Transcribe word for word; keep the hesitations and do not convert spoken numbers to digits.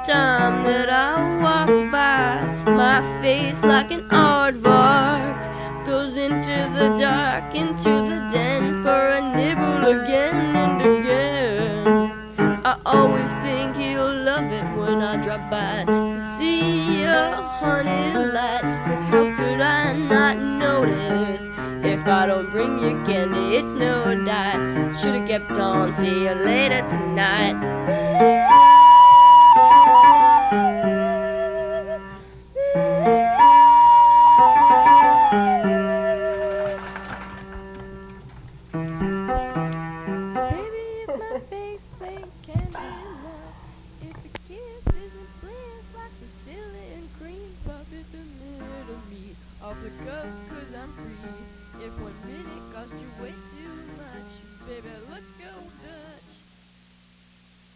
time that I walk by, my face like an aardvark goes into the dark, into the den for a nibble again and again. I always think he'll love it when I drop by to see a honey light, but how could I not notice? If I don't bring you candy, it's no dice. Should've kept on, see you later tonight. Baby, if my face ain't candy enough, if a kiss isn't bliss like the silly and cream puff, if a minute of me off the cuff 'cause I'm free, if one minute cost you way too much,